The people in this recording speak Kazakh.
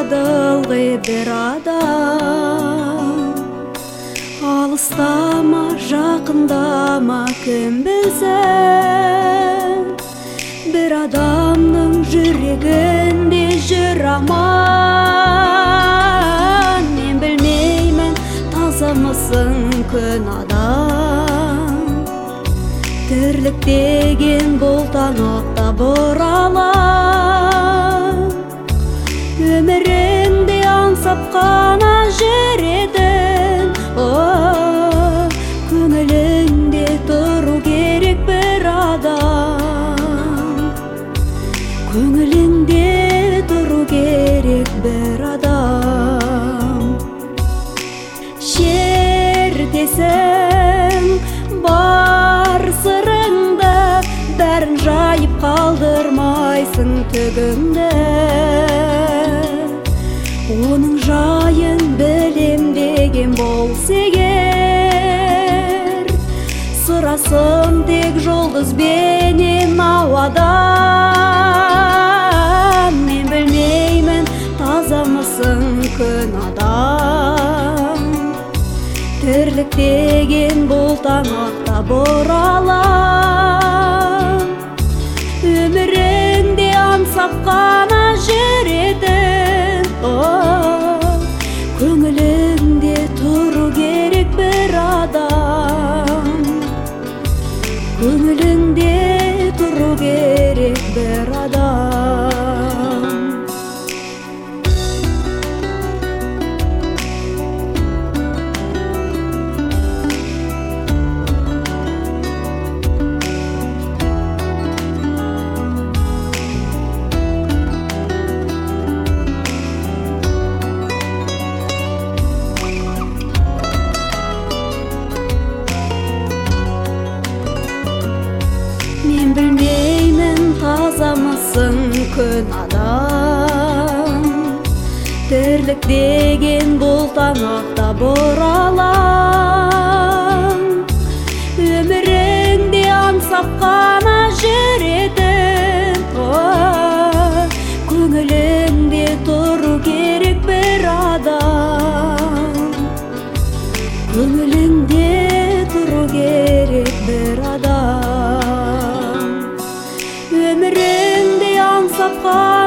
ылғи бір адам. Алыстама, жақындама, кім білсін, бір адамның жүрегінде жүр аман. Мен білмеймін, тазамысың күн адам. Тірлік деген бұл таңақта бұралам. Өміріңде аңсап қана жүредің, көңіліңде тұру керек бір адам. Көңіліңде тұру керек бір адам. Шертесің бар сырыңды, бәрін жайып қалдырмайсың түгіңді. Оның жайын білем деген болса егер, сұрасың тек жұлдызбенен ауадан. Мен білмеймін, тазамысың күн адам. Тірлік деген бұл таңақта бұралам. Өміріңде аңсап қана жүредің, көңіліңде тұру керек бір адам. Көңіліңде тұру керек бір адам. Мен білмеймін, тазамысың күн адам. Тірлік деген бұл таңақта бұралам. Өміріңде аңсап қана жүредің, көңіліңде тұру керек бір адам. Көңіліңде тұру керек бір адам. Өміріңде аңсап